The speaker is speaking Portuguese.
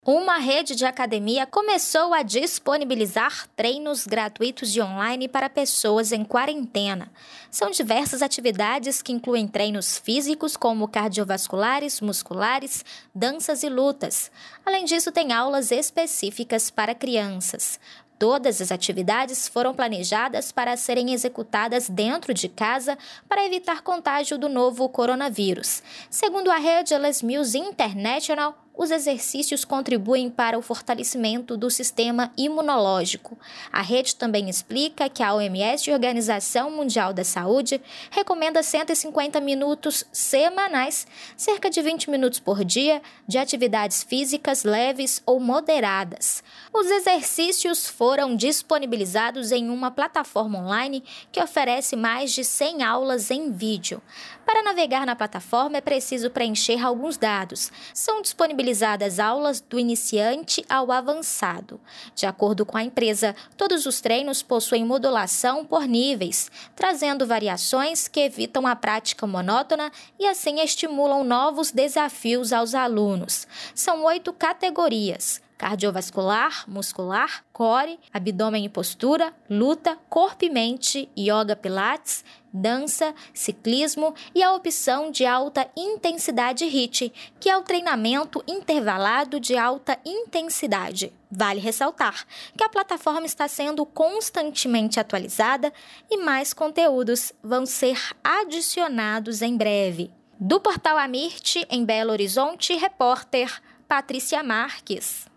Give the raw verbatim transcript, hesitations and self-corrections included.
Uma rede de academia começou a disponibilizar treinos gratuitos e online para pessoas em quarentena. São diversas atividades que incluem treinos físicos, como cardiovasculares, musculares, danças e lutas. Além disso, tem aulas específicas para crianças. Todas as atividades foram planejadas para serem executadas dentro de casa para evitar contágio do novo coronavírus. Segundo a rede Les Mills International, os exercícios contribuem para o fortalecimento do sistema imunológico. A rede também explica que a O M S, Organização Mundial da Saúde, recomenda cento e cinquenta minutos semanais, cerca de vinte minutos por dia, de atividades físicas leves ou moderadas. Os exercícios foram disponibilizados em uma plataforma online que oferece mais de cem aulas em vídeo. Para navegar na plataforma é preciso preencher alguns dados. São disponibilizadas aulas do iniciante ao avançado. De acordo com a empresa, todos os treinos possuem modulação por níveis, trazendo variações que evitam a prática monótona e assim estimulam novos desafios aos alunos. São oito categorias: cardiovascular, muscular, core, abdômen e postura, luta, corpo e mente, yoga pilates, dança, ciclismo e a opção de alta intensidade H I I T, que é o treinamento intervalado de alta intensidade. Vale ressaltar que a plataforma está sendo constantemente atualizada e mais conteúdos vão ser adicionados em breve. Do portal Amirte, em Belo Horizonte, repórter Patrícia Marques.